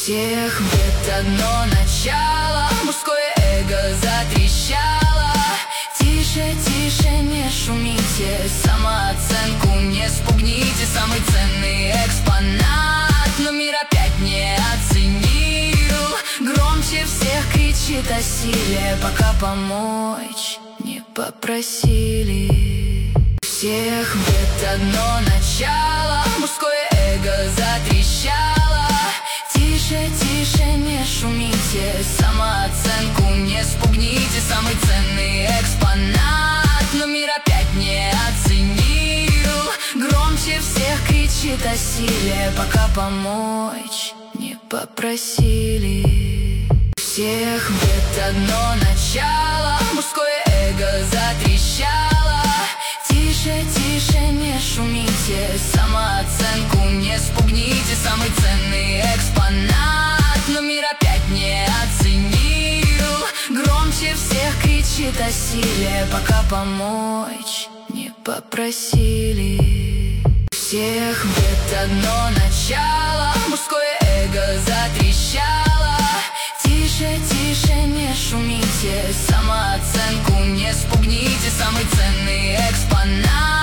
всех бед одно начало, мужское эго затрещало. Тише, тише, не шумите, самооценку не спугните. Самый ценный экспонат, но мир опять не оценил. Громче всех кричит о силе, пока помочь не попросили. Всех бед одно начало, мужское эго затрещало. Тише, тише, не шумите, самооценку не спугните. Самый ценный экспонат, но мир опять не оценил. Громче всех кричит о силе, пока помочь не попросили. Всех бед одно начало, мужское эго затрещало. Тише, тише, не шумите, самооценку не спугните. Самый ценный экспонат, но мир опять не оценил. Громче всех кричит о силе, пока помочь не попросили. Всех бед одно начало, мужское эго затрещало. Тише, тише, не шумите, самооценку не спугните. Самый ценный экспонат,